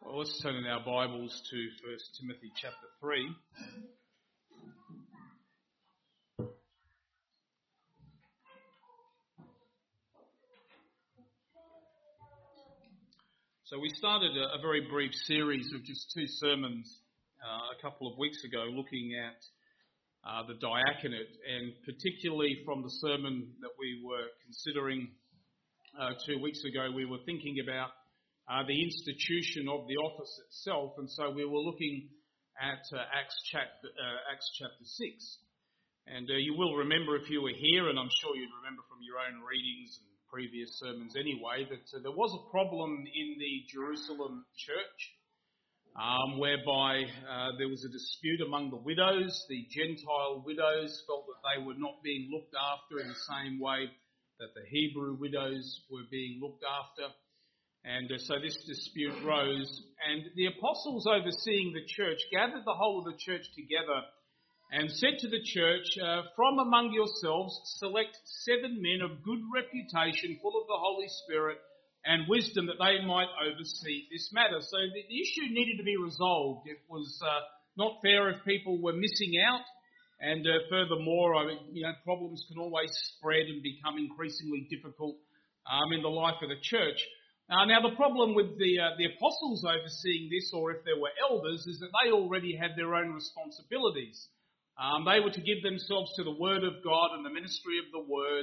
Well, let's turn in our Bibles to 1 Timothy chapter 3. So we started a very brief series of just two sermons a couple of weeks ago looking at the diaconate, and particularly from the sermon that we were considering 2 weeks ago, we were thinking about the institution of the office itself, and so we were looking at Acts chapter 6. And you will remember if you were here, and I'm sure you'd remember from your own readings and previous sermons anyway, that there was a problem in the Jerusalem church whereby there was a dispute among the widows. The Gentile widows felt that they were not being looked after in the same way that the Hebrew widows were being looked after. And so this dispute rose, and the apostles overseeing the church gathered the whole of the church together and said to the church, from among yourselves select 7 men of good reputation, full of the Holy Spirit and wisdom, that they might oversee this matter. So the issue needed to be resolved. It was not fair if people were missing out, and furthermore, problems can always spread and become increasingly difficult in the life of the church. Now, the problem with the apostles overseeing this, or if there were elders, is that they already had their own responsibilities. They were to give themselves to the Word of God and the ministry of the Word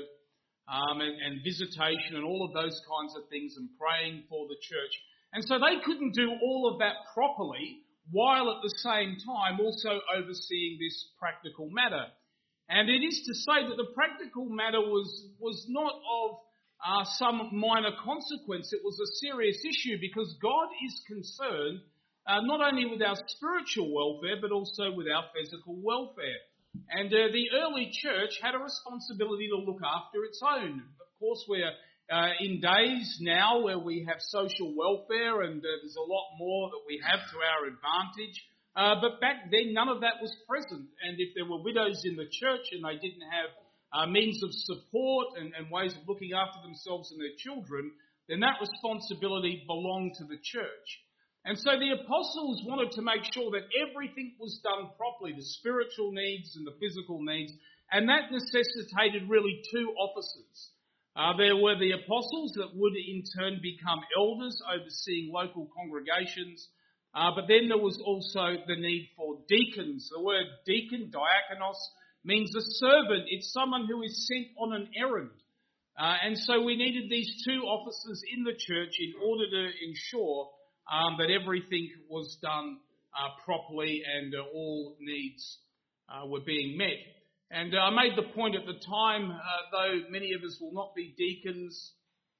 and visitation and all of those kinds of things, and praying for the church. And so they couldn't do all of that properly while at the same time also overseeing this practical matter. And it is to say that the practical matter was not of some minor consequence. It was a serious issue, because God is concerned not only with our spiritual welfare but also with our physical welfare. And the early church had a responsibility to look after its own. Of course, we're in days now where we have social welfare, and there's a lot more that we have to our advantage. But back then, none of that was present. And if there were widows in the church and they didn't have means of support and ways of looking after themselves and their children, then that responsibility belonged to the church. And so the apostles wanted to make sure that everything was done properly, the spiritual needs and the physical needs, and that necessitated really 2 offices. There were the apostles that would in turn become elders overseeing local congregations, but then there was also the need for deacons. The word deacon, diakonos, means a servant. It's someone who is sent on an errand. And so we needed these 2 offices in the church in order to ensure that everything was done properly and all needs were being met. And I made the point at the time, though many of us will not be deacons,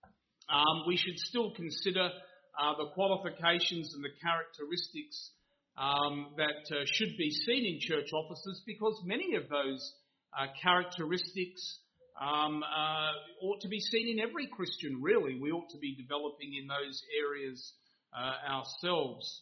we should still consider the qualifications and the characteristics that should be seen in church offices, because many of those characteristics ought to be seen in every Christian, really. We ought to be developing in those areas ourselves.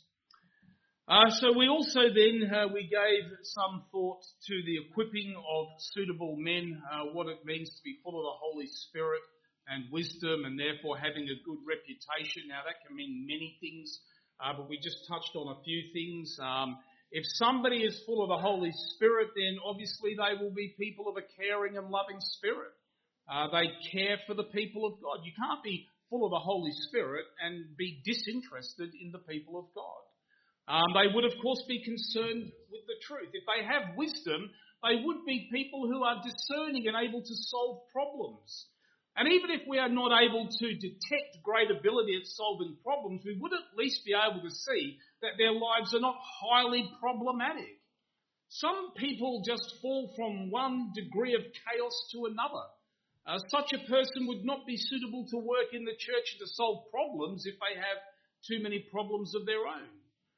So we also then, we gave some thought to the equipping of suitable men, what it means to be full of the Holy Spirit and wisdom, and therefore having a good reputation. Now that can mean many things, but we just touched on a few things. If somebody is full of the Holy Spirit, then obviously they will be people of a caring and loving spirit. They care for the people of God. You can't be full of the Holy Spirit and be disinterested in the people of God. They would, of course, be concerned with the truth. If they have wisdom, they would be people who are discerning and able to solve problems. And even if we are not able to detect great ability at solving problems, we would at least be able to see that their lives are not highly problematic. Some people just fall from one degree of chaos to another. Such a person would not be suitable to work in the church to solve problems if they have too many problems of their own.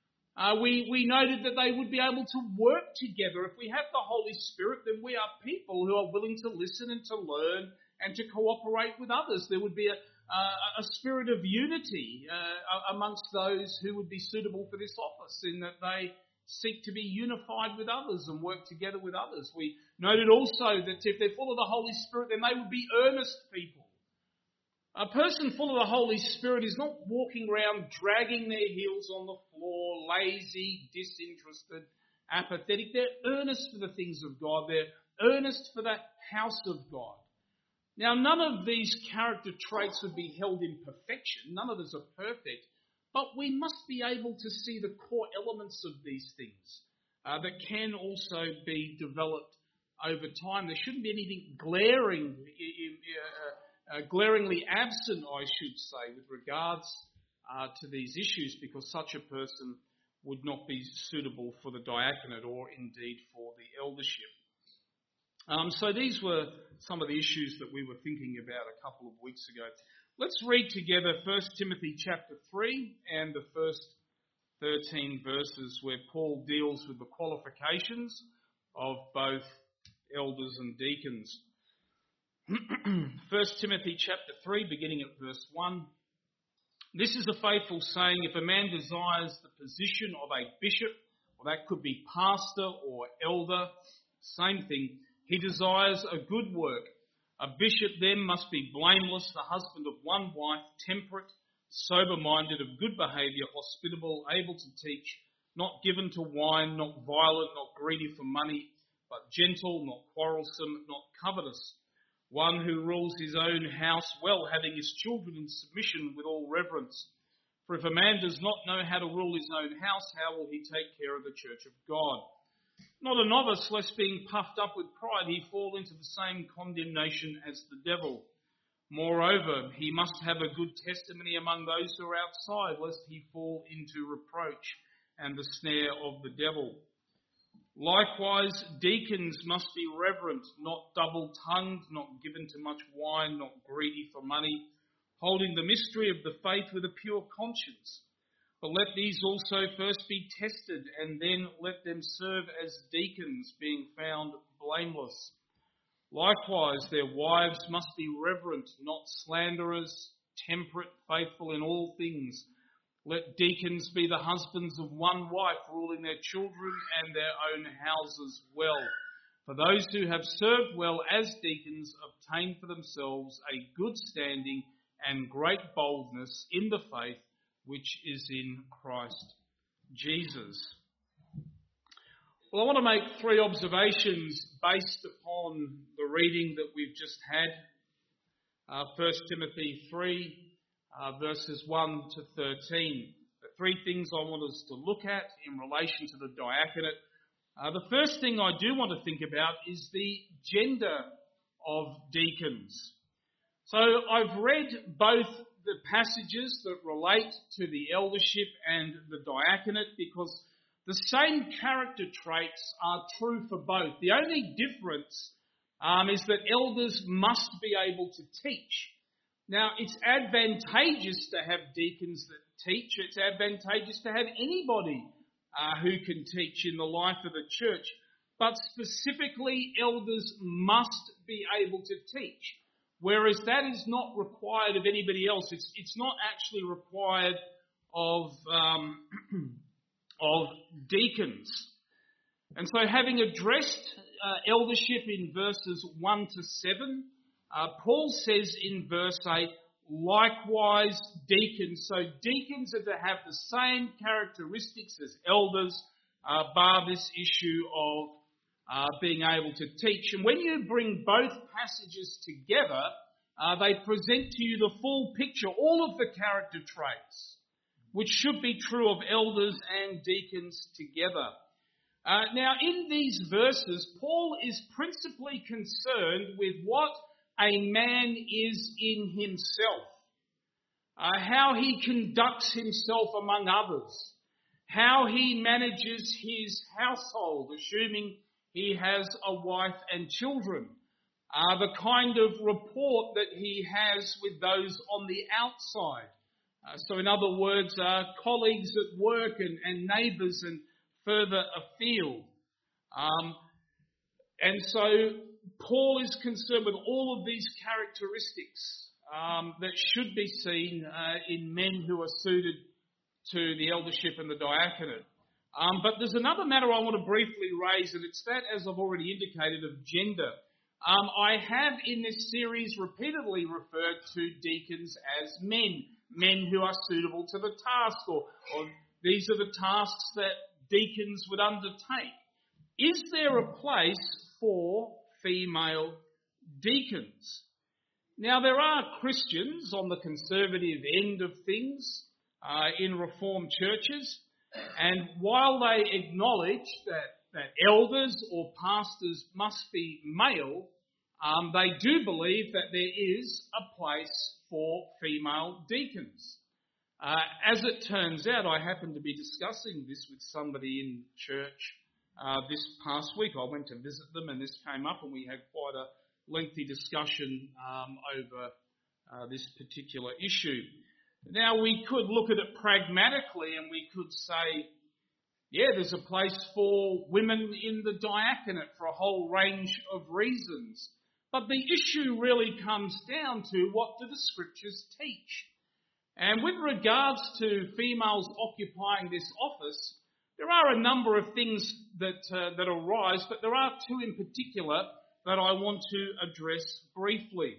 We noted that they would be able to work together. If we have the Holy Spirit, then we are people who are willing to listen and to learn and to cooperate with others. There would be a spirit of unity amongst those who would be suitable for this office, in that they seek to be unified with others and work together with others. We noted also that if they're full of the Holy Spirit, then they would be earnest people. A person full of the Holy Spirit is not walking around dragging their heels on the floor, lazy, disinterested, apathetic. They're earnest for the things of God. They're earnest for the house of God. Now, none of these character traits would be held in perfection. None of us are perfect. But we must be able to see the core elements of these things that can also be developed over time. There shouldn't be anything glaringly absent, I should say, with regards to these issues, because such a person would not be suitable for the diaconate or indeed for the eldership. So these were some of the issues that we were thinking about a couple of weeks ago. Let's read together 1 Timothy chapter 3 and the first 13 verses where Paul deals with the qualifications of both elders and deacons. 1 Timothy chapter 3, beginning at verse 1. This is a faithful saying: if a man desires the position of a bishop, or that could be pastor or elder, same thing, he desires a good work. A bishop then must be blameless, the husband of one wife, temperate, sober-minded, of good behaviour, hospitable, able to teach, not given to wine, not violent, not greedy for money, but gentle, not quarrelsome, not covetous. One who rules his own house well, having his children in submission with all reverence. For if a man does not know how to rule his own house, how will he take care of the church of God? Not a novice, lest being puffed up with pride he fall into the same condemnation as the devil. Moreover, he must have a good testimony among those who are outside, lest he fall into reproach and the snare of the devil. Likewise, deacons must be reverent, not double-tongued, not given to much wine, not greedy for money, holding the mystery of the faith with a pure conscience. But let these also first be tested, and then let them serve as deacons, being found blameless. Likewise, their wives must be reverent, not slanderers, temperate, faithful in all things. Let deacons be the husbands of one wife, ruling their children and their own houses well. For those who have served well as deacons obtain for themselves a good standing and great boldness in the faith which is in Christ Jesus. Well, I want to make three observations based upon the reading that we've just had. 1 Timothy 3, verses 1 to 13. The three things I want us to look at in relation to the diaconate. The first thing I do want to think about is the gender of deacons. So I've read both the passages that relate to the eldership and the diaconate because the same character traits are true for both. The only difference is that elders must be able to teach. Now, it's advantageous to have deacons that teach. It's advantageous to have anybody who can teach in the life of the church. But specifically, elders must be able to teach. Whereas that is not required of anybody else. It's not actually required of deacons. And so having addressed eldership in verses 1 to 7, Paul says in verse 8, likewise deacons. So deacons are to have the same characteristics as elders, bar this issue of being able to teach. And when you bring both passages together, they present to you the full picture, all of the character traits, which should be true of elders and deacons together. Now, in these verses, Paul is principally concerned with what a man is in himself, how he conducts himself among others, how he manages his household, assuming he has a wife and children, the kind of rapport that he has with those on the outside. So in other words, colleagues at work and neighbours and further afield. And so Paul is concerned with all of these characteristics that should be seen in men who are suited to the eldership and the diaconate. But there's another matter I want to briefly raise, and it's that, as I've already indicated, of gender. I have in this series repeatedly referred to deacons as men who are suitable to the task, or these are the tasks that deacons would undertake. Is there a place for female deacons? Now, there are Christians on the conservative end of things in Reformed churches, and while they acknowledge that elders or pastors must be male, they do believe that there is a place for female deacons. As it turns out, I happened to be discussing this with somebody in church this past week. I went to visit them and this came up and we had quite a lengthy discussion over this particular issue. Now, we could look at it pragmatically and we could say, yeah, there's a place for women in the diaconate for a whole range of reasons. But the issue really comes down to, what do the scriptures teach? And with regards to females occupying this office, there are a number of things that arise, but there are two in particular that I want to address briefly.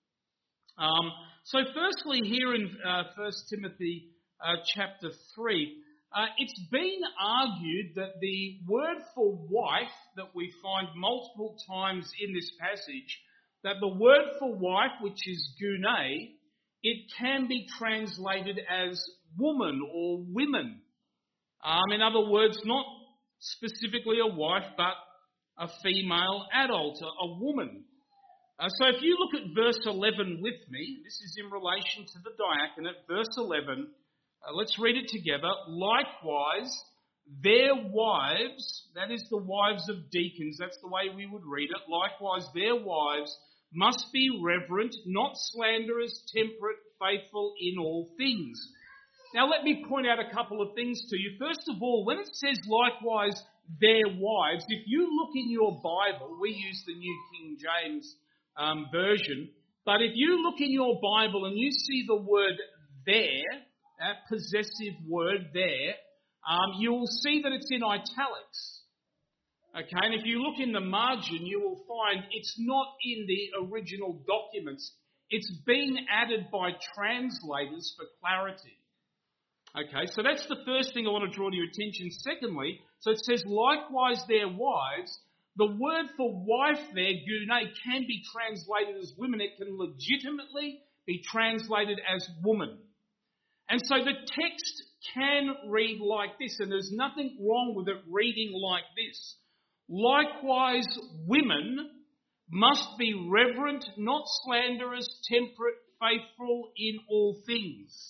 So firstly, here in 1 Timothy chapter 3, it's been argued that the word for wife that we find multiple times in this passage, that the word for wife, which is gune, it can be translated as woman or women. In other words, not specifically a wife, but a female adult, a woman. So if you look at verse 11 with me, this is in relation to the diaconate, verse 11, let's read it together. Likewise, their wives, that is the wives of deacons, that's the way we would read it. Likewise, their wives must be reverent, not slanderers, temperate, faithful in all things. Now let me point out a couple of things to you. First of all, when it says likewise their wives, if you look in your Bible, we use the New King James version, but if you look in your Bible and you see the word their, that possessive word there, you will see that it's in italics. Okay, and if you look in the margin, you will find it's not in the original documents. It's been added by translators for clarity. Okay, so that's the first thing I want to draw to your attention. Secondly, so it says, likewise their wives. The word for wife there, gune, can be translated as women. It can legitimately be translated as woman. And so the text can read like this, and there's nothing wrong with it reading like this. Likewise, women must be reverent, not slanderers, temperate, faithful in all things.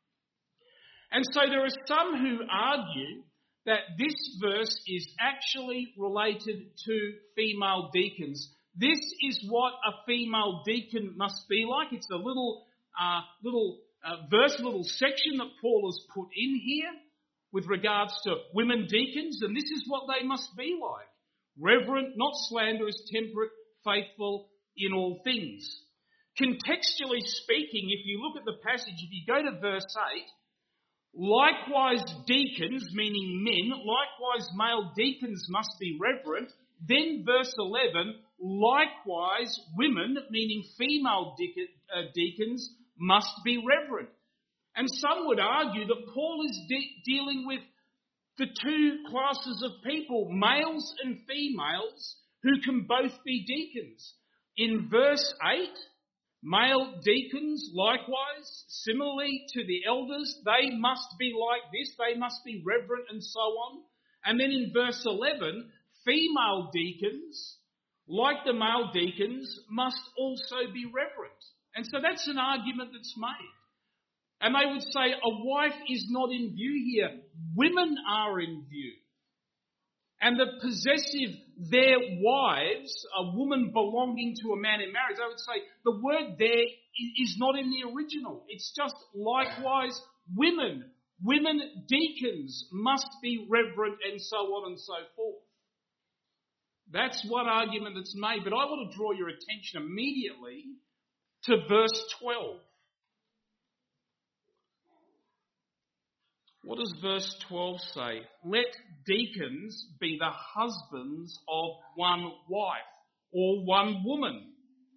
And so there are some who argue that this verse is actually related to female deacons. This is what a female deacon must be like. It's a little verse, a little section that Paul has put in here with regards to women deacons, and this is what they must be like. Reverent, not slanderous, temperate, faithful in all things. Contextually speaking, if you look at the passage, if you go to verse 8, likewise deacons, meaning men, likewise male deacons must be reverent. Then verse 11, likewise women, meaning female deacons, must be reverent. And some would argue that Paul is dealing with the two classes of people, males and females, who can both be deacons. In verse 8, male deacons, likewise, similarly to the elders, they must be like this, they must be reverent and so on. And then in verse 11, female deacons, like the male deacons, must also be reverent. And so that's an argument that's made. And they would say a wife is not in view here. Women are in view. And the possessive, their wives, a woman belonging to a man in marriage, I would say the word there is not in the original. It's just likewise women. Women deacons must be reverent and so on and so forth. That's one argument that's made. But I want to draw your attention immediately to verse 12. What does verse 12 say? Let deacons be the husbands of one wife. or one woman.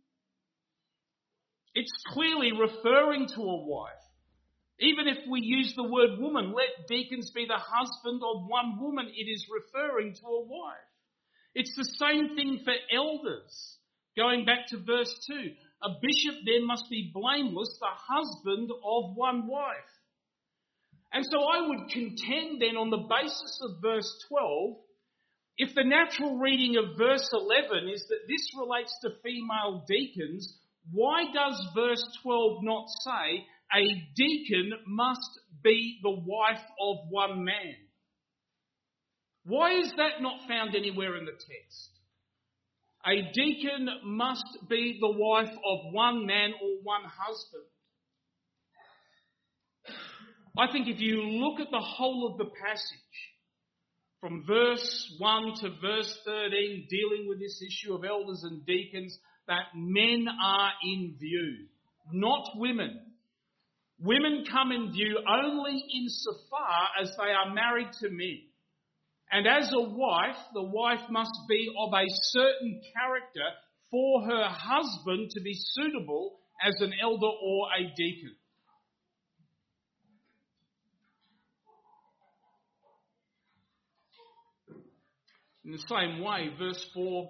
It's clearly referring to a wife. Even if we use the word woman, let deacons be the husband of one woman, it is referring to a wife. It's the same thing for elders. Going back to verse 2, a bishop then must be blameless, the husband of one wife. And so I would contend then on the basis of verse 12, if the natural reading of verse 11 is that this relates to female deacons, why does verse 12 not say a deacon must be the wife of one man? Why is that not found anywhere in the text? A deacon must be the wife of one man or one husband. I think if you look at the whole of the passage, from verse 1 to verse 13, dealing with this issue of elders and deacons, that men are in view, not women. Women come in view only insofar as they are married to men. And as a wife, the wife must be of a certain character for her husband to be suitable as an elder or a deacon. In the same way, in verse 4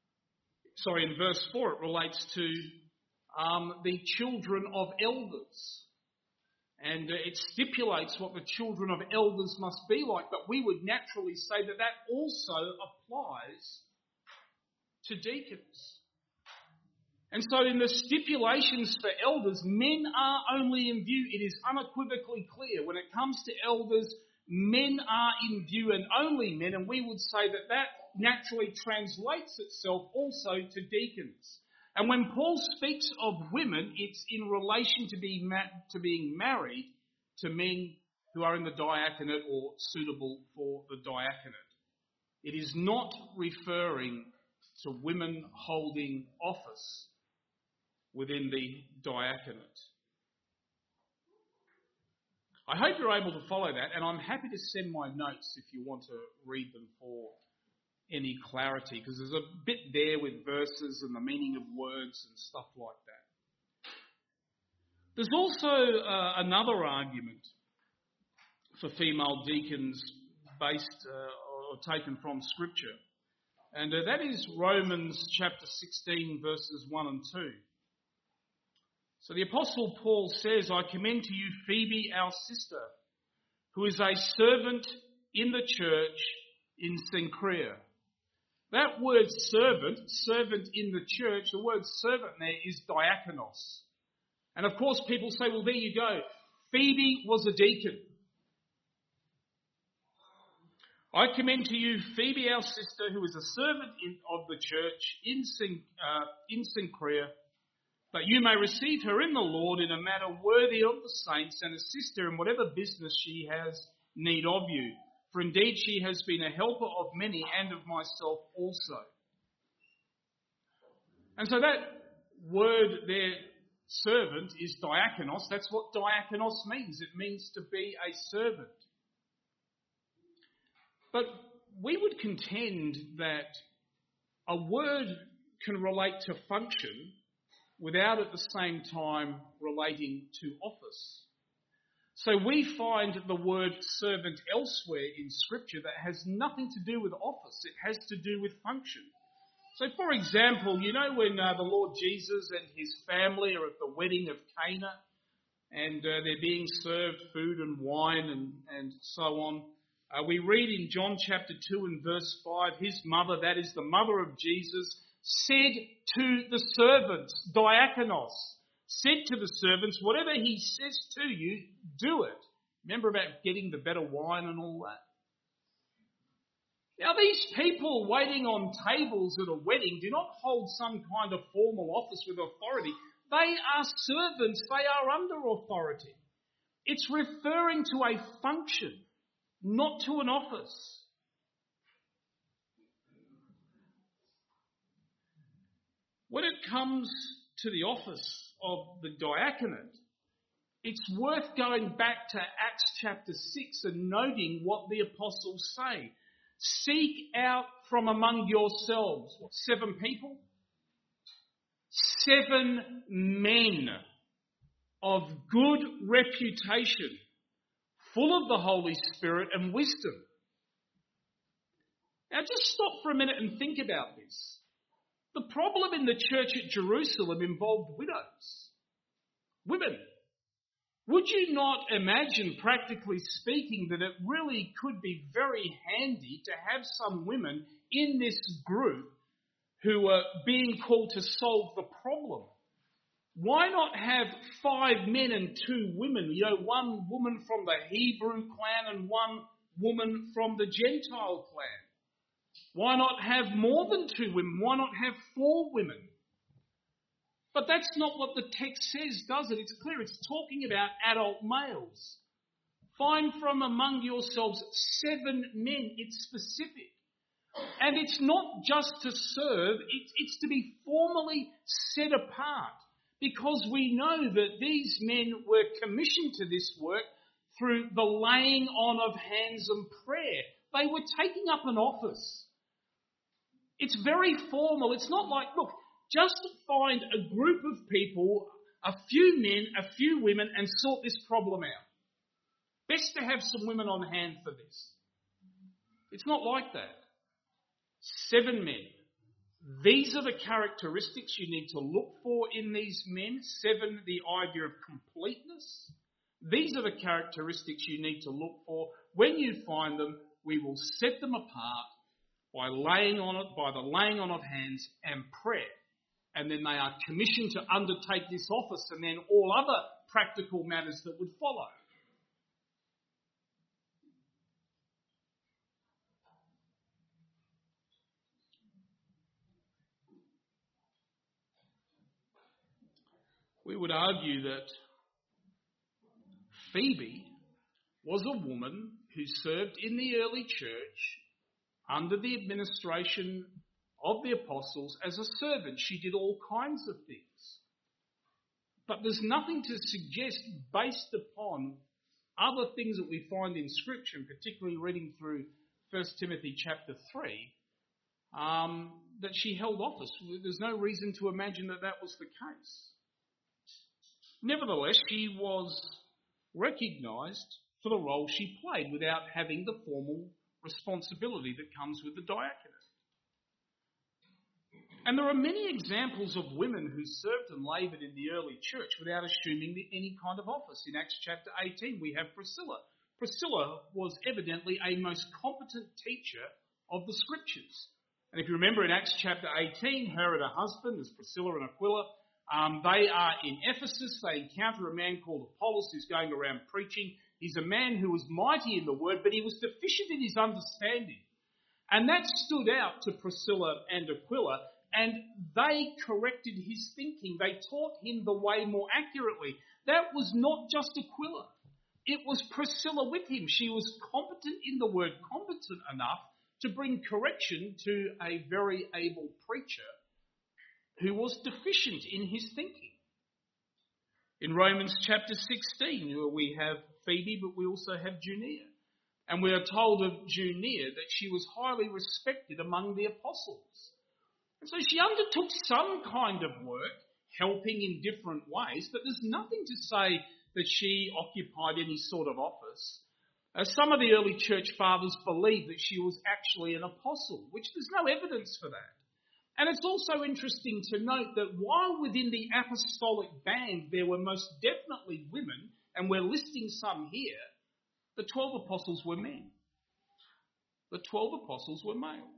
it relates to the children of elders. And it stipulates what the children of elders must be like, but we would naturally say that that also applies to deacons. And so in the stipulations for elders, men are only in view. It is unequivocally clear. When it comes to elders, men are in view and only men, and we would say that that naturally translates itself also to deacons. And when Paul speaks of women, it's in relation to being married to men who are in the diaconate or suitable for the diaconate. It is not referring to women holding office within the diaconate. I hope you're able to follow that, and I'm happy to send my notes if you want to read them for any clarity, because there's a bit there with verses and the meaning of words and stuff like that. There's also another argument for female deacons based or taken from Scripture, and that is Romans chapter 16 verses 1 and 2. So the Apostle Paul says, I commend to you Phoebe, our sister, who is a servant in the church in Cenchrea. That word servant in the church, the word servant there is diakonos. And of course people say, well, there you go. Phoebe was a deacon. I commend to you Phoebe, our sister, who is a servant of the church in Cenchrea, that you may receive her in the Lord in a manner worthy of the saints and assist her in whatever business she has need of you. For indeed she has been a helper of many and of myself also. And so that word there, servant, is diakonos. That's what diakonos means. It means to be a servant. But we would contend that a word can relate to function without at the same time relating to office. So we find the word servant elsewhere in Scripture that has nothing to do with office. It has to do with function. So for example, you know when the Lord Jesus and his family are at the wedding of Cana and they're being served food and wine and so on. We read in John chapter 2 and verse 5, his mother, that is the mother of Jesus, said to the servants, diakonos, said to the servants, whatever he says to you, do it. Remember about getting the better wine and all that? Now these people waiting on tables at a wedding do not hold some kind of formal office with authority. They are servants. They are under authority. It's referring to a function, not to an office. When it comes to the office of the diaconate, it's worth going back to Acts chapter 6 and noting what the apostles say. Seek out from among yourselves, 7 people? 7 men of good reputation, full of the Holy Spirit and wisdom. Now just stop for a minute and think about this. The problem in the church at Jerusalem involved widows, women. Would you not imagine, practically speaking, that it really could be very handy to have some women in this group who are being called to solve the problem? Why not have 5 men and 2 women? You know, 1 woman from the Hebrew clan and 1 woman from the Gentile clan. Why not have more than 2 women? Why not have 4 women? But that's not what the text says, does it? It's clear. It's talking about adult males. Find from among yourselves 7 men. It's specific. And it's not just to serve, it's to be formally set apart. Because we know that these men were commissioned to this work through the laying on of hands and prayer. They were taking up an office. It's very formal. It's not like, look, just find a group of people, a few men, a few women, and sort this problem out. Best to have some women on hand for this. It's not like that. 7 men. These are the characteristics you need to look for in these men. 7, the idea of completeness. These are the characteristics you need to look for. When you find them, we will set them apart by the laying on of hands and prayer. And then they are commissioned to undertake this office, and then all other practical matters that would follow. We would argue that Phoebe was a woman who served in the early church under the administration of the apostles as a servant. She did all kinds of things. But there's nothing to suggest, based upon other things that we find in Scripture, and particularly reading through 1 Timothy chapter 3, that she held office. There's no reason to imagine that that was the case. Nevertheless, she was recognised for the role she played without having the formal responsibility that comes with the diaconate. And there are many examples of women who served and laboured in the early church without assuming any kind of office. In Acts chapter 18, we have Priscilla. Priscilla was evidently a most competent teacher of the Scriptures. And if you remember in Acts chapter 18, her and her husband, as Priscilla and Aquila, they are in Ephesus. They encounter a man called Apollos who's going around preaching. He's a man who was mighty in the word, but he was deficient in his understanding. And that stood out to Priscilla and Aquila, and they corrected his thinking. They taught him the way more accurately. That was not just Aquila. It was Priscilla with him. She was competent in the word, competent enough to bring correction to a very able preacher who was deficient in his thinking. In Romans chapter 16, we have Phoebe, but we also have Junia. And we are told of Junia that she was highly respected among the apostles. And so she undertook some kind of work, helping in different ways, but there's nothing to say that she occupied any sort of office. Some of the early church fathers believe that she was actually an apostle, which there's no evidence for that. And it's also interesting to note that while within the apostolic band there were most definitely women, and we're listing some here, the 12 apostles were men. The 12 apostles were male.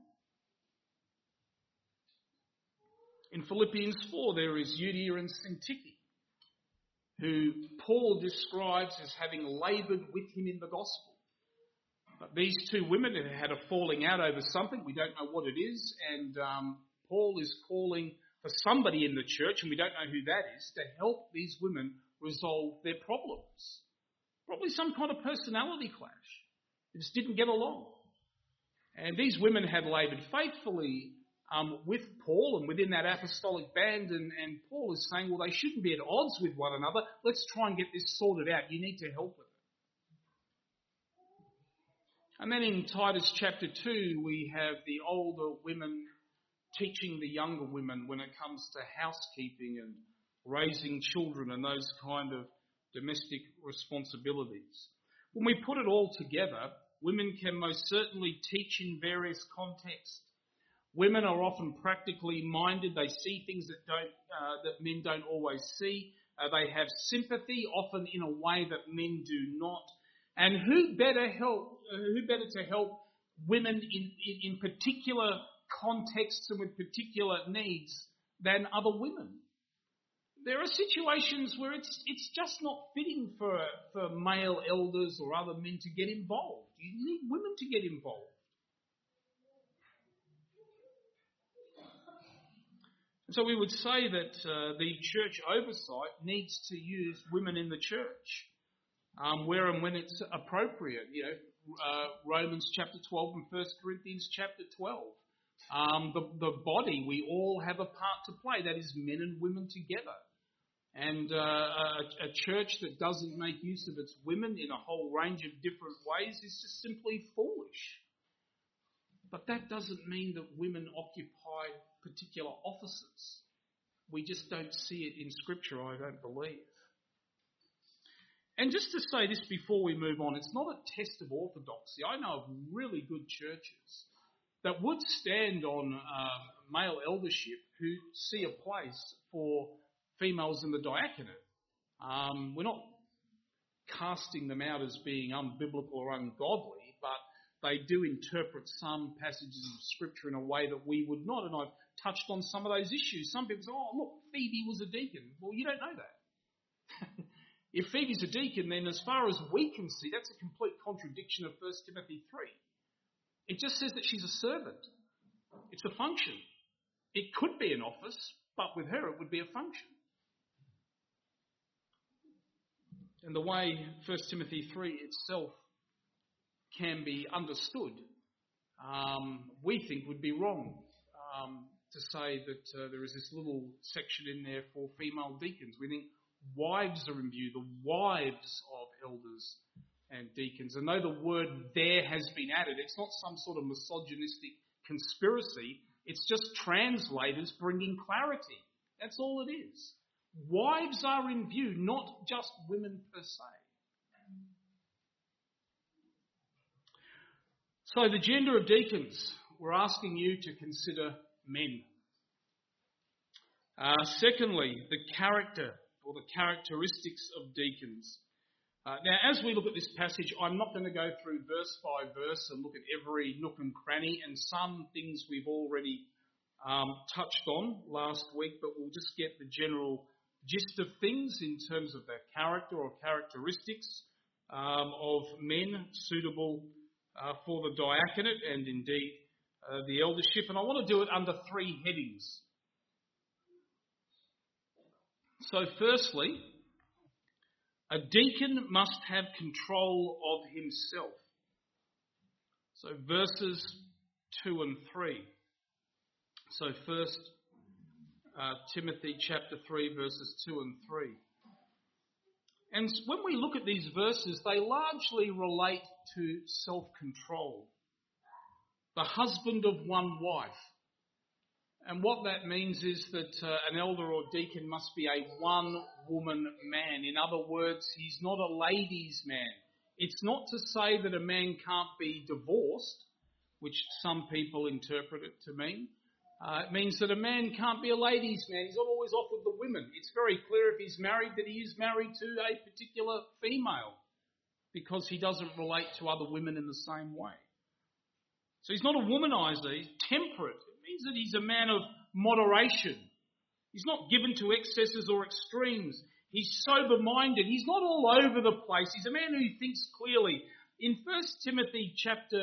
In Philippians 4 there is Euodia and Syntyche, who Paul describes as having laboured with him in the gospel. But these 2 women had a falling out over something, we don't know what it is, and Paul is calling for somebody in the church, and we don't know who that is, to help these women resolve their problems. Probably some kind of personality clash. They just didn't get along. And these women had laboured faithfully with Paul and within that apostolic band, and Paul is saying, well, they shouldn't be at odds with one another. Let's try and get this sorted out. You need to help with it. And then in Titus chapter 2, we have the older women teaching the younger women when it comes to housekeeping and raising children and those kind of domestic responsibilities. When we put it all together, women can most certainly teach in various contexts. Women are often practically minded. They see things that men don't always see. They have sympathy, often in a way that men do not. And who better to help women in particular contexts and with particular needs than other women? There are situations where it's just not fitting for male elders or other men to get involved. You need women to get involved. So we would say that the church oversight needs to use women in the church where and when it's appropriate. Romans chapter 12 and 1 Corinthians chapter 12. The body, we all have a part to play. That is men and women together. And a church that doesn't make use of its women in a whole range of different ways is just simply foolish. But that doesn't mean that women occupy particular offices. We just don't see it in Scripture, I don't believe. And just to say this before we move on, it's not a test of orthodoxy. I know of really good churches that would stand on male eldership who see a place for females in the diaconate. We're not casting them out as being unbiblical or ungodly, but they do interpret some passages of Scripture in a way that we would not, and I've touched on some of those issues. Some people say, oh, look, Phoebe was a deacon. Well, you don't know that. If Phoebe's a deacon, then as far as we can see, that's a complete contradiction of 1 Timothy 3. It just says that she's a servant. It's a function. It could be an office, but with her it would be a function. And the way 1 Timothy 3 itself can be understood, we think would be wrong to say that there is this little section in there for female deacons. We think wives are in view, the wives of elders and deacons. And though the word there has been added, it's not some sort of misogynistic conspiracy. It's just translators bringing clarity. That's all it is. Wives are in view, not just women per se. So the gender of deacons, we're asking you to consider men. Secondly, the character or the characteristics of deacons. Now, as we look at this passage, I'm not going to go through verse by verse and look at every nook and cranny, and some things we've already touched on last week, but we'll just get the general gist of things in terms of the character or characteristics of men suitable for the diaconate and indeed the eldership. And I want to do it under three headings. So firstly, a deacon must have control of himself. So verses 2 and 3. So first, Timothy chapter 3, verses 2 and 3. And when we look at these verses, they largely relate to self-control. The husband of one wife. And what that means is that an elder or deacon must be a one-woman man. In other words, he's not a ladies' man. It's not to say that a man can't be divorced, which some people interpret it to mean. It means that a man can't be a ladies' man. He's not always off with the women. It's very clear if he's married that he is married to a particular female because he doesn't relate to other women in the same way. So he's not a womanizer. He's temperate. It means that he's a man of moderation. He's not given to excesses or extremes. He's sober-minded. He's not all over the place. He's a man who thinks clearly. In 2 Timothy chapter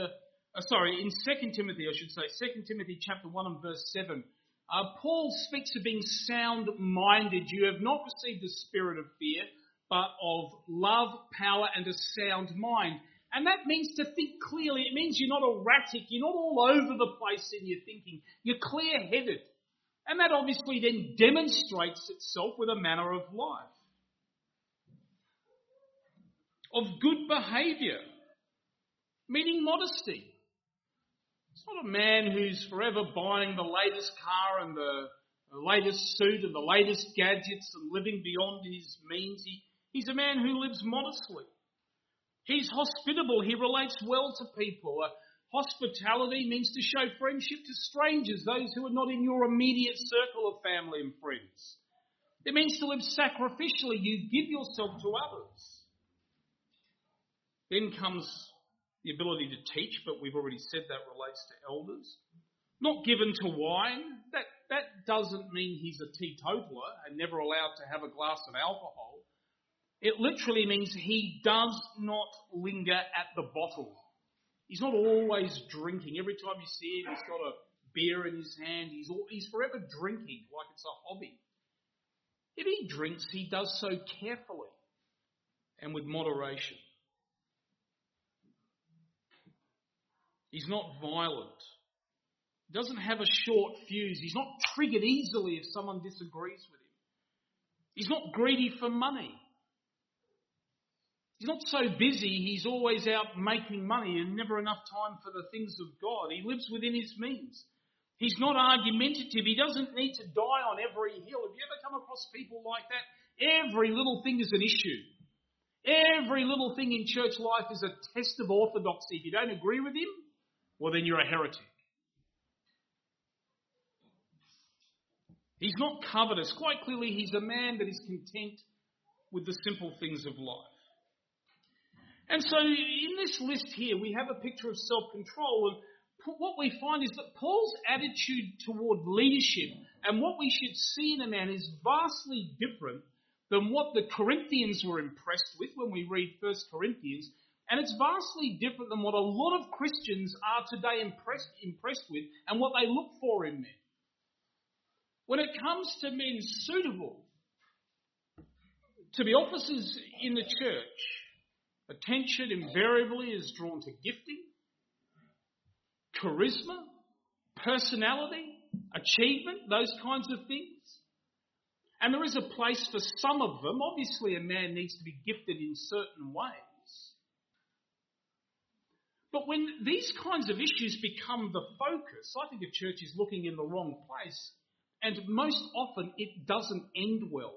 1 and verse 7, Paul speaks of being sound-minded. You have not received the spirit of fear, but of love, power, and a sound mind. And that means to think clearly. It means you're not erratic. You're not all over the place in your thinking. You're clear-headed. And that obviously then demonstrates itself with a manner of life. Of good behaviour, meaning modesty. It's not a man who's forever buying the latest car and the latest suit and the latest gadgets and living beyond his means. He's a man who lives modestly. He's hospitable. He relates well to people. Hospitality means to show friendship to strangers, those who are not in your immediate circle of family and friends. It means to live sacrificially. You give yourself to others. Then comes the ability to teach, but we've already said that relates to elders. Not given to wine. That doesn't mean he's a teetotaler and never allowed to have a glass of alcohol. It literally means he does not linger at the bottle. He's not always drinking. Every time you see him, he's got a beer in his hand. He's forever drinking like it's a hobby. If he drinks, he does so carefully and with moderation. He's not violent. He doesn't have a short fuse. He's not triggered easily if someone disagrees with him. He's not greedy for money. He's not so busy, he's always out making money and never enough time for the things of God. He lives within his means. He's not argumentative. He doesn't need to die on every hill. Have you ever come across people like that? Every little thing is an issue. Every little thing in church life is a test of orthodoxy. If you don't agree with him, well, then you're a heretic. He's not covetous. Quite clearly, he's a man that is content with the simple things of life. And so in this list here, we have a picture of self-control. And what we find is that Paul's attitude toward leadership and what we should see in a man is vastly different than what the Corinthians were impressed with when we read 1 Corinthians. And it's vastly different than what a lot of Christians are today impressed with and what they look for in men. When it comes to men suitable to be officers in the church, attention invariably is drawn to gifting, charisma, personality, achievement, those kinds of things. And there is a place for some of them. Obviously, a man needs to be gifted in certain ways. But when these kinds of issues become the focus, I think a church is looking in the wrong place. And most often, it doesn't end well.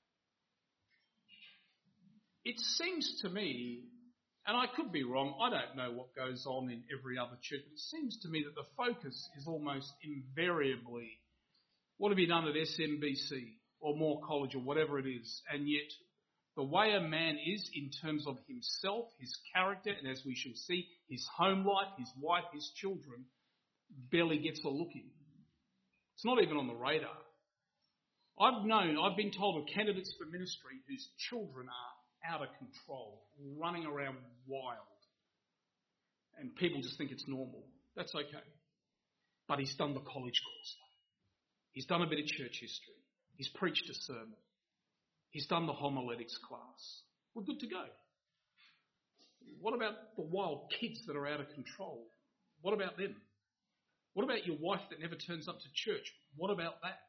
It seems to me, and I could be wrong, I don't know what goes on in every other church, but it seems to me that the focus is almost invariably, what have you done at SMBC or Moore College or whatever it is, and yet the way a man is in terms of himself, his character, and as we shall see, his home life, his wife, his children, barely gets a look in. It's not even on the radar. I've been told of candidates for ministry whose children are out of control, running around wild. And people just think it's normal. That's okay. But he's done the college course. He's done a bit of church history. He's preached a sermon. He's done the homiletics class. We're good to go. What about the wild kids that are out of control? What about them? What about your wife that never turns up to church? What about that?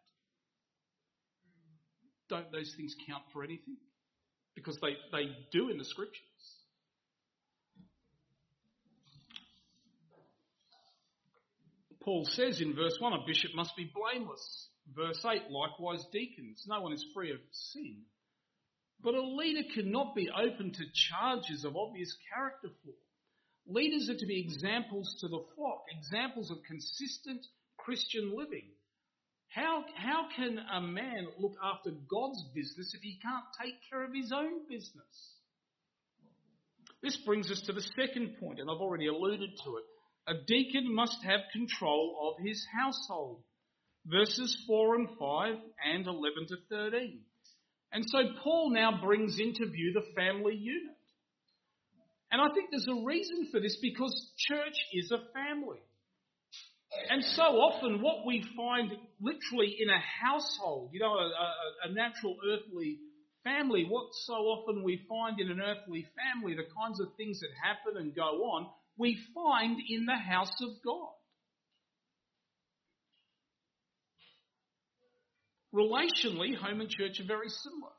Don't those things count for anything? Because they do in the scriptures. Paul says in verse 1, a bishop must be blameless. Verse 8, likewise deacons. No one is free of sin. But a leader cannot be open to charges of obvious character flaw. Leaders are to be examples to the flock, examples of consistent Christian living. How can a man look after God's business if he can't take care of his own business? This brings us to the second point, and I've already alluded to it. A deacon must have control of his household. Verses 4 and 5 and 11 to 13. And so Paul now brings into view the family unit. And I think there's a reason for this because church is a family. And so often what we find literally in a household, a natural earthly family, what so often we find in an earthly family, the kinds of things that happen and go on, we find in the house of God. Relationally, home and church are very similar.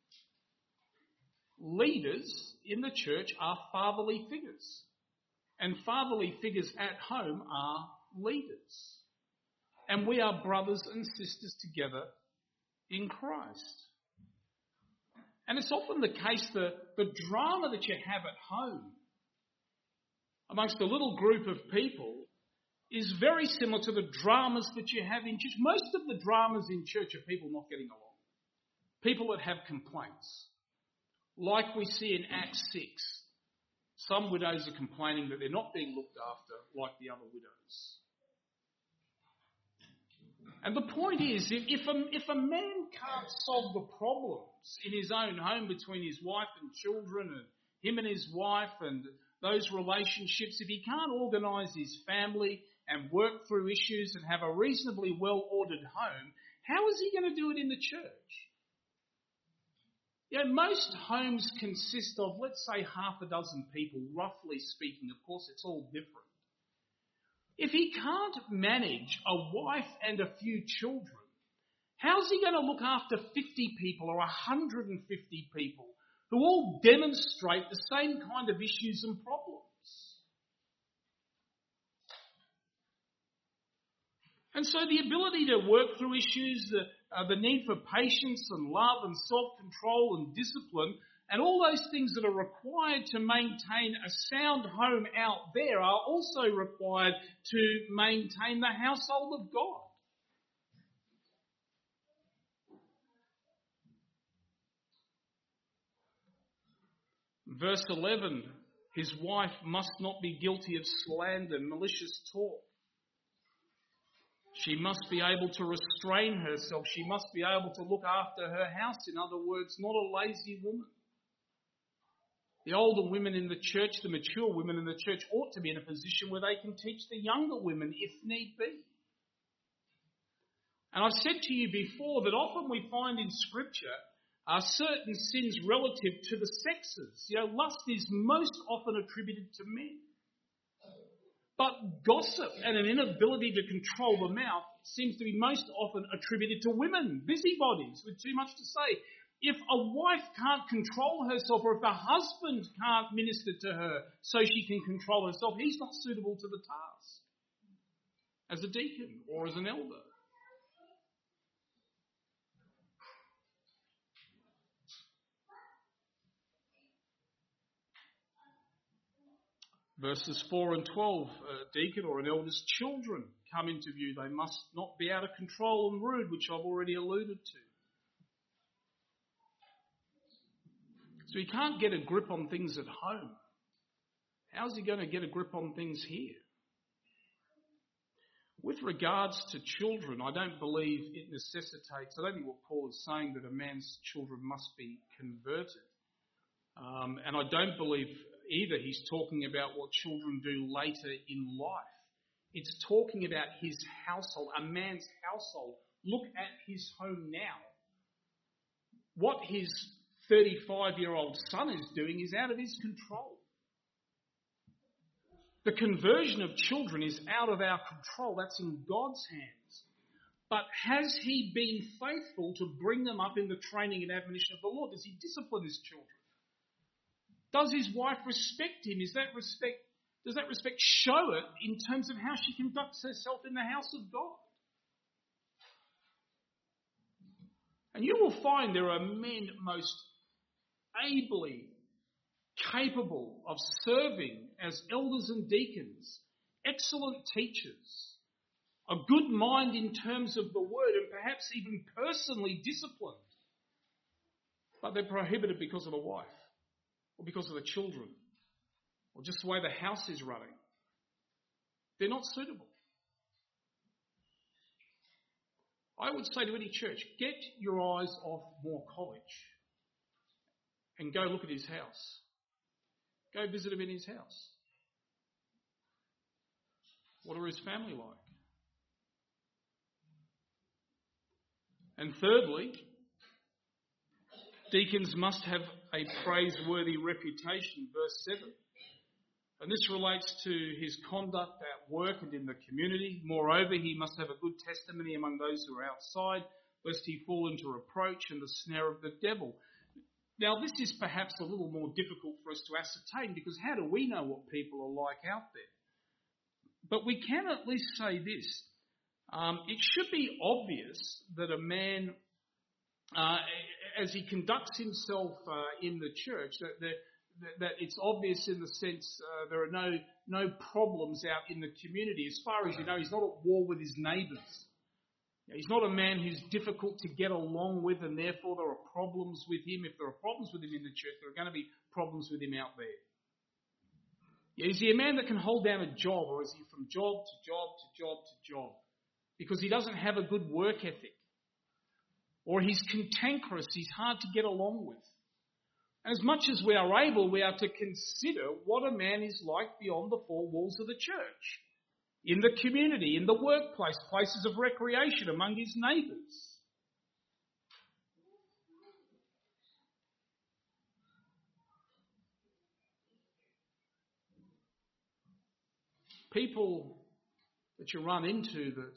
Leaders in the church are fatherly figures. And fatherly figures at home are leaders. And we are brothers and sisters together in Christ. And it's often the case that the drama that you have at home amongst a little group of people is very similar to the dramas that you have in church. Most of the dramas in church are people not getting along. People that have complaints. Like we see in Acts 6. Some widows are complaining that they're not being looked after like the other widows. And the point is, if a man can't solve the problems in his own home between his wife and children and him and his wife and those relationships, if he can't organise his family and work through issues and have a reasonably well-ordered home, how is he going to do it in the church? Most homes consist of, let's say, half a dozen people, roughly speaking. Of course, it's all different. If he can't manage a wife and a few children, how's he going to look after 50 people or 150 people who all demonstrate the same kind of issues and problems? And so the ability to work through issues, the need for patience and love and self-control and discipline, and all those things that are required to maintain a sound home out there are also required to maintain the household of God. Verse 11, his wife must not be guilty of slander, malicious talk. She must be able to restrain herself. She must be able to look after her house. In other words, not a lazy woman. The older women in the church, the mature women in the church, ought to be in a position where they can teach the younger women if need be. And I've said to you before that often we find in Scripture certain sins relative to the sexes. Lust is most often attributed to men. But gossip and an inability to control the mouth seems to be most often attributed to women, busybodies with too much to say. If a wife can't control herself, or if a husband can't minister to her so she can control herself, he's not suitable to the task as a deacon or as an elder. Verses 4 and 12, a deacon or an elder's children come into view. They must not be out of control and rude, which I've already alluded to. So he can't get a grip on things at home. How's he going to get a grip on things here? With regards to children, I don't believe it necessitates, I don't think what Paul is saying that a man's children must be converted. And I don't believe either he's talking about what children do later in life. It's talking about his household, a man's household. Look at his home now. What his 35-year-old son is doing is out of his control. The conversion of children is out of our control. That's in God's hands. But has he been faithful to bring them up in the training and admonition of the Lord? Does he discipline his children? Does his wife respect him? Does that respect show it in terms of how she conducts herself in the house of God? And you will find there are men most ably capable of serving as elders and deacons, excellent teachers, a good mind in terms of the word, and perhaps even personally disciplined. But they're prohibited because of a wife, or because of the children, or just the way the house is running. They're not suitable. I would say to any church, get your eyes off Moore College and go look at his house. Go visit him in his house. What are his family like? And thirdly, deacons must have a praiseworthy reputation, verse 7. And this relates to his conduct at work and in the community. Moreover, he must have a good testimony among those who are outside, lest he fall into reproach and the snare of the devil. Now, this is perhaps a little more difficult for us to ascertain, because how do we know what people are like out there? But we can at least say this. It should be obvious that a man, as he conducts himself in the church, that it's obvious in the sense there are no problems out in the community. As far as you know, he's not at war with his neighbours. He's not a man who's difficult to get along with, and therefore there are problems with him. If there are problems with him in the church, there are going to be problems with him out there. Is he a man that can hold down a job, or is he from job to job to job to job? Because he doesn't have a good work ethic. Or he's cantankerous, he's hard to get along with. As much as we are able, we are to consider what a man is like beyond the four walls of the church. In the community, in the workplace, places of recreation, among his neighbours. People that you run into that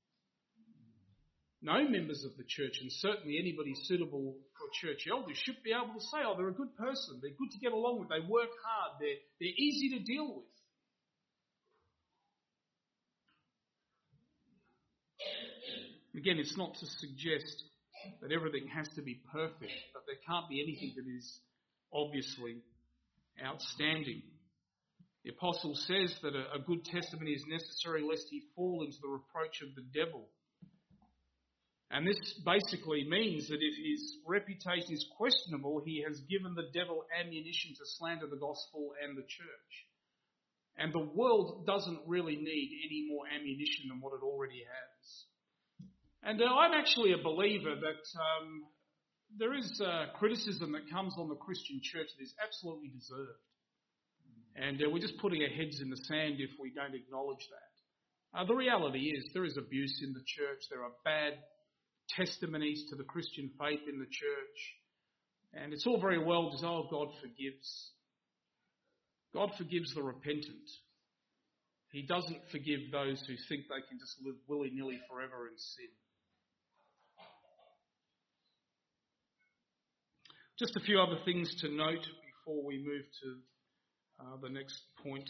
no members of the church, and certainly anybody suitable for church elders, should be able to say, oh, they're a good person, they're good to get along with, they work hard, they're easy to deal with. Again, it's not to suggest that everything has to be perfect, but there can't be anything that is obviously outstanding. The apostle says that a good testimony is necessary lest he fall into the reproach of the devil. And this basically means that if his reputation is questionable, he has given the devil ammunition to slander the gospel and the church. And the world doesn't really need any more ammunition than what it already has. And I'm actually a believer that there is criticism that comes on the Christian church that is absolutely deserved. And we're just putting our heads in the sand if we don't acknowledge that. The reality is there is abuse in the church. There are bad testimonies to the Christian faith in the church. And it's all very well to say, oh, God forgives. God forgives the repentant. He doesn't forgive those who think they can just live willy-nilly forever in sin. Just a few other things to note before we move to the next point.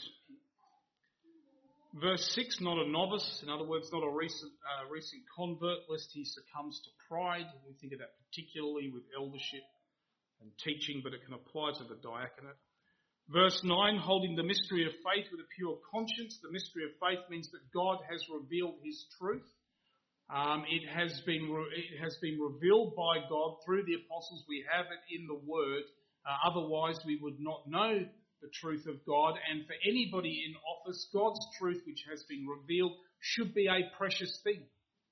Verse 6, not a novice, in other words, not a recent convert, lest he succumbs to pride. We think of that particularly with eldership and teaching, but it can apply to the diaconate. Verse 9, holding the mystery of faith with a pure conscience. The mystery of faith means that God has revealed his truth. It has been revealed by God through the apostles. We have it in the Word. Otherwise, we would not know the truth of God. And for anybody in office, God's truth, which has been revealed, should be a precious thing.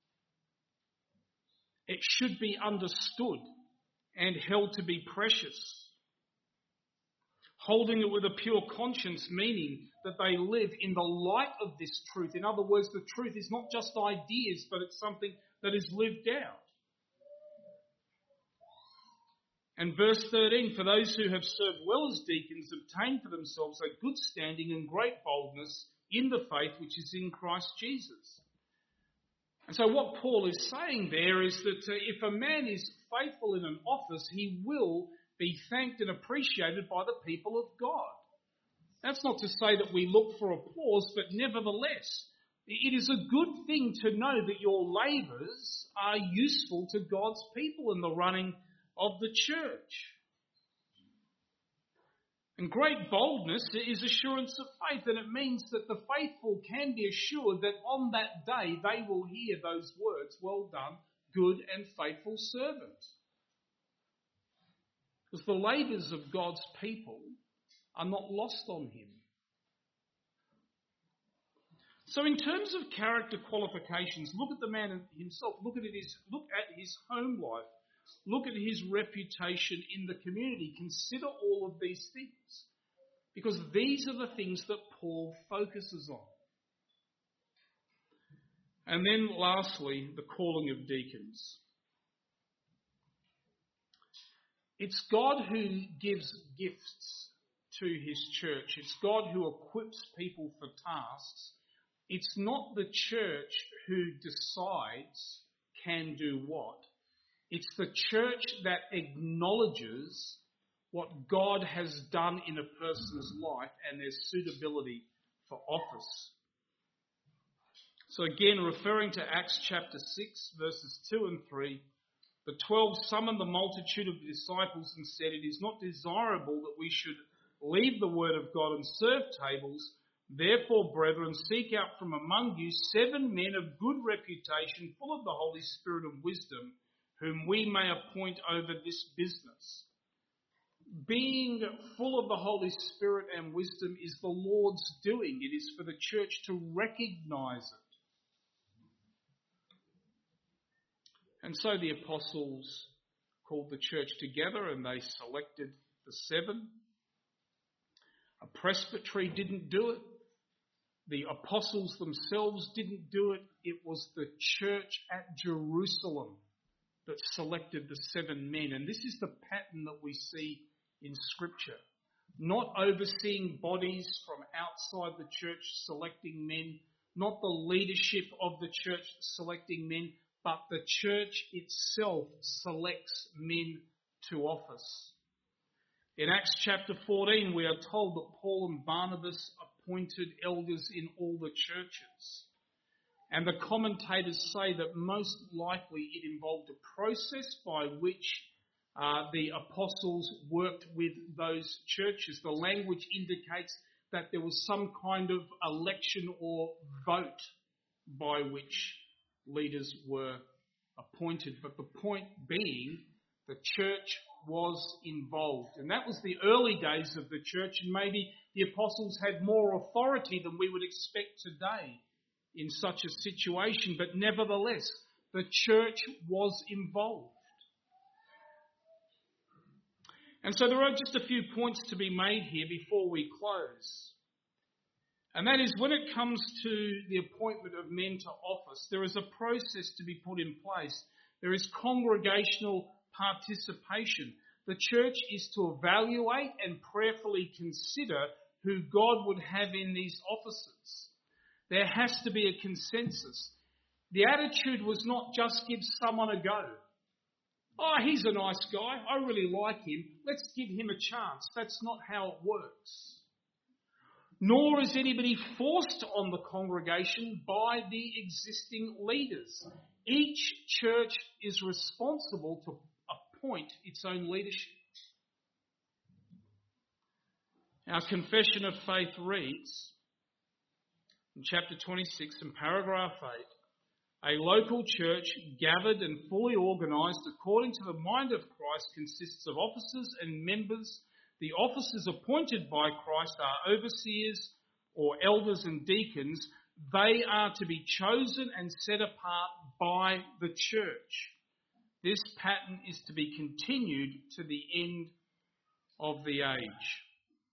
It should be understood and held to be precious. Holding it with a pure conscience, meaning that they live in the light of this truth. In other words, the truth is not just ideas, but it's something that is lived out. And verse 13, for those who have served well as deacons, obtain for themselves a good standing and great boldness in the faith which is in Christ Jesus. And so what Paul is saying there is that if a man is faithful in an office, he will be thanked and appreciated by the people of God. That's not to say that we look for applause, but nevertheless, it is a good thing to know that your labours are useful to God's people in the running of the church. And great boldness is assurance of faith, and it means that the faithful can be assured that on that day they will hear those words, well done, good and faithful servant. Because the labours of God's people are not lost on him. So in terms of character qualifications, look at the man himself, look at his home life, look at his reputation in the community. Consider all of these things, because these are the things that Paul focuses on. And then lastly, the calling of deacons. It's God who gives gifts to his church. It's God who equips people for tasks. It's not the church who decides can do what. It's the church that acknowledges what God has done in a person's life and their suitability for office. So again, referring to Acts chapter 6, verses 2 and 3, the 12 summoned the multitude of the disciples and said, "It is not desirable that we should leave the word of God and serve tables. Therefore, brethren, seek out from among you 7 men of good reputation, full of the Holy Spirit and wisdom, whom we may appoint over this business." Being full of the Holy Spirit and wisdom is the Lord's doing. It is for the church to recognise it. And so the apostles called the church together and they selected the 7. A presbytery didn't do it. The apostles themselves didn't do it. It was the church at Jerusalem that selected the 7 men. And this is the pattern that we see in Scripture. Not overseeing bodies from outside the church selecting men, not the leadership of the church selecting men, but the church itself selects men to office. In Acts chapter 14, we are told that Paul and Barnabas appointed elders in all the churches. And the commentators say that most likely it involved a process by which the apostles worked with those churches. The language indicates that there was some kind of election or vote by which leaders were appointed. But the point being, the church was involved. And that was the early days of the church, and maybe the apostles had more authority than we would expect today in such a situation. But nevertheless, the church was involved. And so there are just a few points to be made here before we close. And that is, when it comes to the appointment of men to office, there is a process to be put in place. There is congregational participation. The church is to evaluate and prayerfully consider who God would have in these offices. There has to be a consensus. The attitude was not just give someone a go. Oh, he's a nice guy. I really like him. Let's give him a chance. That's not how it works. Nor is anybody forced on the congregation by the existing leaders. Each church is responsible to appoint its own leadership. Our confession of faith reads, in chapter 26 and paragraph 8, "A local church, gathered and fully organised according to the mind of Christ, consists of officers and members. The officers appointed by Christ are overseers or elders and deacons. They are to be chosen and set apart by the church. This pattern is to be continued to the end of the age."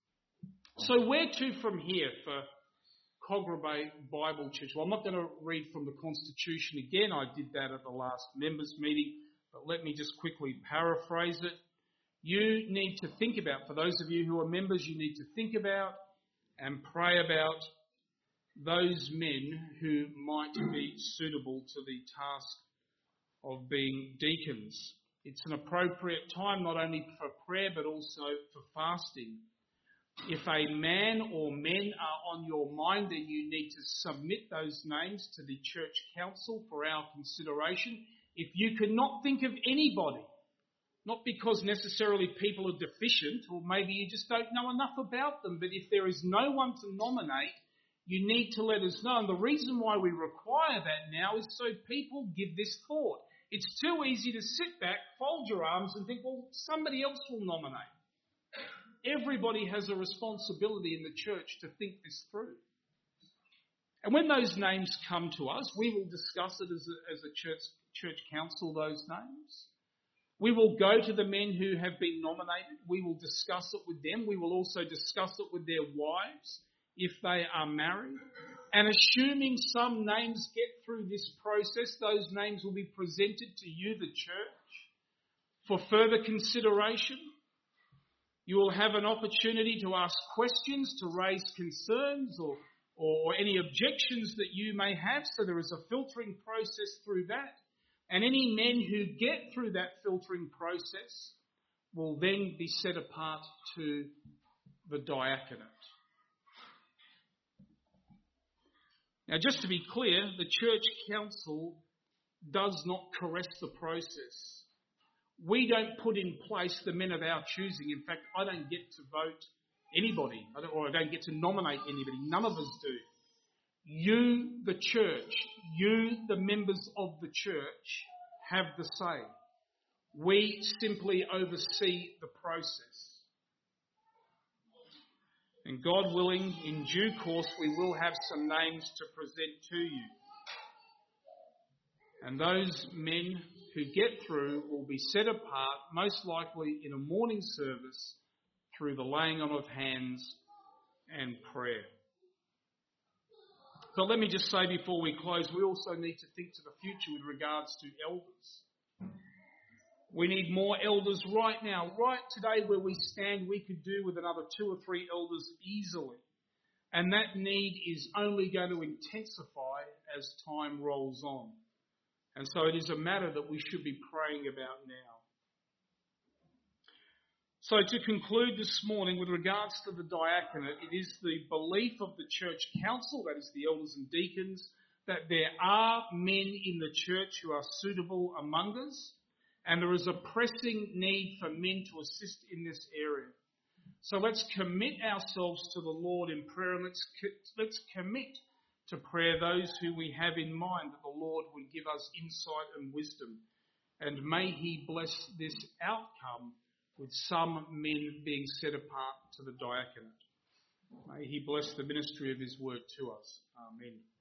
So where to from here for Kogarah Bay Bible Church? Well, I'm not going to read from the Constitution again. I did that at the last members meeting, but let me just quickly paraphrase it. You need to think about, for those of you who are members, you need to think about and pray about those men who might be suitable to the task of being deacons. It's an appropriate time not only for prayer but also for fasting. If a man or men are on your mind, then you need to submit those names to the church council for our consideration. If you cannot think of anybody, not because necessarily people are deficient or maybe you just don't know enough about them, but if there is no one to nominate, you need to let us know. And the reason why we require that now is so people give this thought. It's too easy to sit back, fold your arms and think, well, somebody else will nominate. Everybody has a responsibility in the church to think this through. And when those names come to us, we will discuss it as a church council, those names. We will go to the men who have been nominated. We will discuss it with them. We will also discuss it with their wives if they are married. And assuming some names get through this process, those names will be presented to you, the church, for further consideration. You will have an opportunity to ask questions, to raise concerns or any objections that you may have. So there is a filtering process through that. And any men who get through that filtering process will then be set apart to the diaconate. Now, just to be clear, the church council does not caress the process. We don't put in place the men of our choosing. In fact, I don't get to vote anybody, or I don't get to nominate anybody. None of us do. You, the church, you, the members of the church, have the say. We simply oversee the process. And God willing, in due course, we will have some names to present to you. And those men who get through will be set apart, most likely in a morning service, through the laying on of hands and prayer. But let me just say before we close, we also need to think to the future with regards to elders. We need more elders right now. Right today where we stand, we could do with another 2 or 3 elders easily. And that need is only going to intensify as time rolls on. And so it is a matter that we should be praying about now. So to conclude this morning, with regards to the diaconate, it is the belief of the church council, that is the elders and deacons, that there are men in the church who are suitable among us, and there is a pressing need for men to assist in this area. So let's commit ourselves to the Lord in prayer, and let's commit to prayer those who we have in mind, that the Lord would give us insight and wisdom. And may he bless this outcome with some men being set apart to the diaconate. May he bless the ministry of his word to us. Amen.